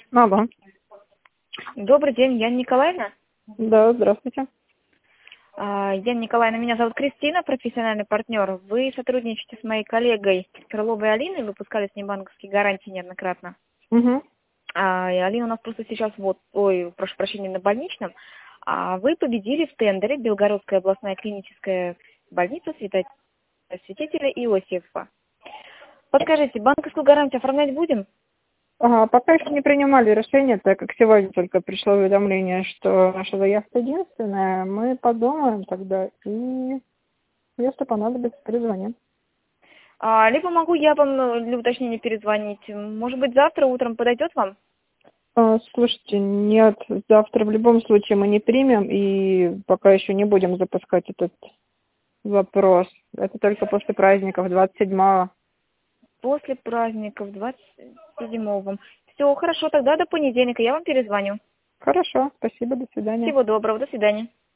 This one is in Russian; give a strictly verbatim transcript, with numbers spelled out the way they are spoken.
Алло. Добрый день, Яна Николаевна. Да, здравствуйте. А, Яна Николаевна, меня зовут Кристина, профессиональный партнер. Вы сотрудничаете с моей коллегой Крыловой Алиной, выпускали с ней банковские гарантии неоднократно. Угу. А, и Алина у нас просто сейчас, вот, ой, прошу прощения, на больничном. А вы победили в тендере Белгородская областная клиническая больница свята- святителя Иосифа. Подскажите, банковскую гарантию оформлять будем? Ага, пока еще не принимали решение, так как сегодня только пришло уведомление, что наша заявка единственная. Мы подумаем тогда и, если понадобится, перезвоним. А, либо могу я вам э, для уточнения перезвонить. Может быть, завтра утром подойдет вам? А, слушайте, нет, завтра в любом случае мы не примем и пока еще не будем запускать этот вопрос. Это только после праздников, двадцать седьмого. После праздников, двадцать седьмого. Все, хорошо, тогда до понедельника я вам перезвоню. Хорошо, спасибо, до свидания. Всего доброго, до свидания.